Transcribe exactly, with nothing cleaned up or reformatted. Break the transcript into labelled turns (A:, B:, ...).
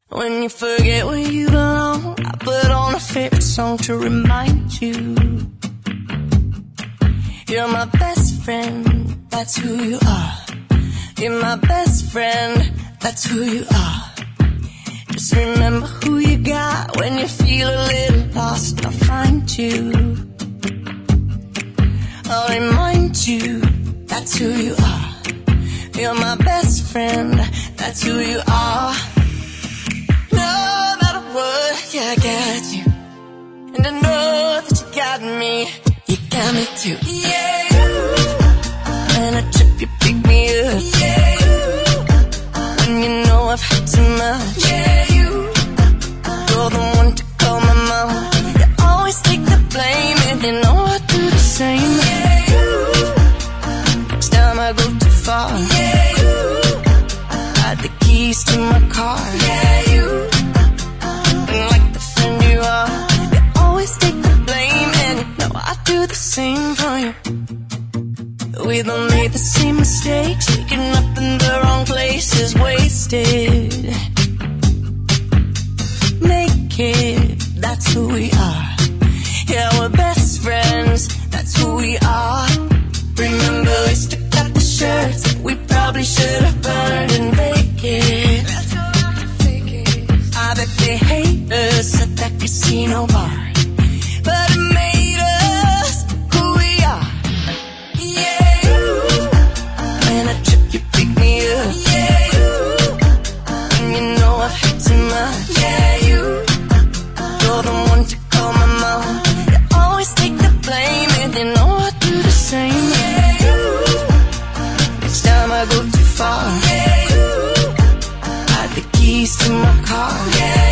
A: When you forget where you belong, I put on a favorite song to remind you. You're my best friend, that's who you are. You're my best friend, that's who you are. Just remember who you got when you feel a little lost. I'll find you, I'll remind you, that's who you are. You're my best friend, that's who you are. No matter what, yeah, I got you. And I know that you got me. You got me too. Yeah. When I trip, you pick me up. Yeah. When you know I've had too much. Yeah, you. You're the one to call my mama. You always take the blame, and you know I do the same. Yeah, you. Next time I go too far. Yeah, you. Hide the keys to my car. Yeah, you. And like the friend you are, you always take the blame, and you know I do the same for you. We don't make the same mistakes, waking up in the wrong places, wasted. Naked, that's who we are. Yeah, we're best friends, that's who we are. Remember we stuck out the shirts that we probably should have burned and vacant. I bet they hate us at that casino bar, but it made us who we are. Yeah, when I trip, you pick me up. Yeah, and you know I've had too much. Yeah, you, you're the one to call my mom. You always take the blame, and you know I do the same. Yeah, next time I go too far. Yeah, hide the keys to my car. Yeah.